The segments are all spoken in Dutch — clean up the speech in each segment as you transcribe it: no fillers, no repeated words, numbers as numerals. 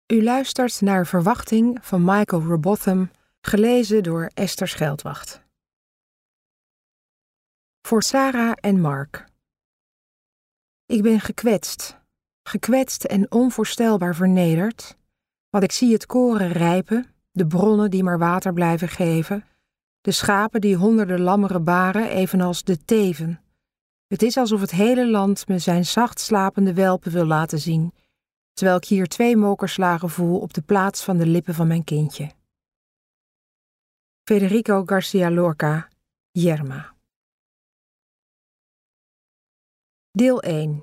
U luistert naar Verwachting van Michael Robotham, gelezen door Esther Scheldwacht. Voor Sarah en Mark. Ik ben gekwetst en onvoorstelbaar vernederd, want ik zie het koren rijpen, de bronnen die maar water blijven geven, de schapen die honderden lammeren baren, evenals de teven. Het is alsof het hele land me zijn zacht slapende welpen wil laten zien, terwijl ik hier 2 mokerslagen voel op de plaats van de lippen van mijn kindje. Federico Garcia Lorca, Yerma. Deel 1.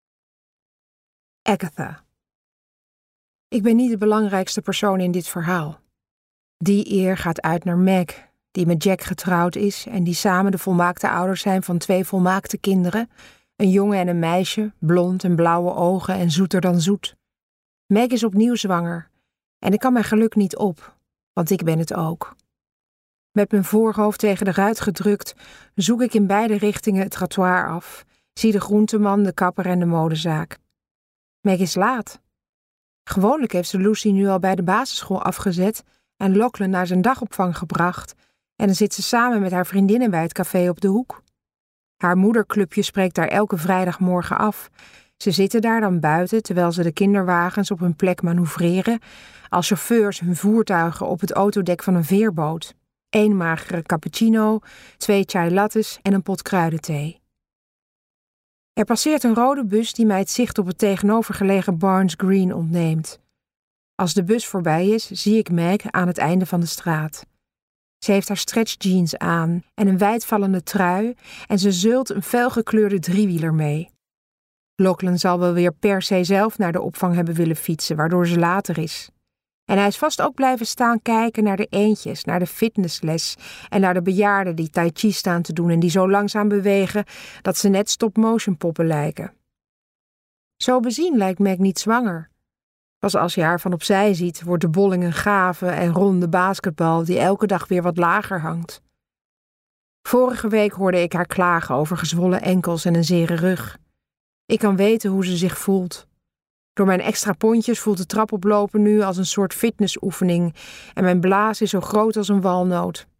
Agatha. Ik ben niet de belangrijkste persoon in dit verhaal. Die eer gaat uit naar Meg, die met Jack getrouwd is en die samen de volmaakte ouders zijn van 2 volmaakte kinderen, een jongen en een meisje, blond en blauwe ogen en zoeter dan zoet. Meg is opnieuw zwanger en ik kan mijn geluk niet op, want ik ben het ook. Met mijn voorhoofd tegen de ruit gedrukt zoek ik in beide richtingen het trottoir af, zie de groenteman, de kapper en de modezaak. Meg is laat. Gewoonlijk heeft ze Lucy nu al bij de basisschool afgezet en Lachlan naar zijn dagopvang gebracht en dan zit ze samen met haar vriendinnen bij het café op de hoek. Haar moederclubje spreekt daar elke vrijdagmorgen af. Ze zitten daar dan buiten terwijl ze de kinderwagens op hun plek manoeuvreren, als chauffeurs hun voertuigen op het autodek van een veerboot. 1 magere cappuccino, 2 chai lattes en een pot kruidenthee. Er passeert een rode bus die mij het zicht op het tegenovergelegen Barnes Green ontneemt. Als de bus voorbij is, zie ik Meg aan het einde van de straat. Ze heeft haar stretchjeans aan en een wijdvallende trui en ze zeult een felgekleurde driewieler mee. Lachlan zal wel weer per se zelf naar de opvang hebben willen fietsen, waardoor ze later is. En hij is vast ook blijven staan kijken naar de eendjes, naar de fitnessles en naar de bejaarden die tai chi staan te doen en die zo langzaam bewegen dat ze net stop-motion poppen lijken. Zo bezien lijkt Meg niet zwanger. Pas als je haar van opzij ziet, wordt de bolling een gave en ronde basketbal die elke dag weer wat lager hangt. Vorige week hoorde ik haar klagen over gezwollen enkels en een zere rug. Ik kan weten hoe ze zich voelt. Door mijn extra pondjes voelt de trap oplopen nu als een soort fitnessoefening en mijn blaas is zo groot als een walnoot.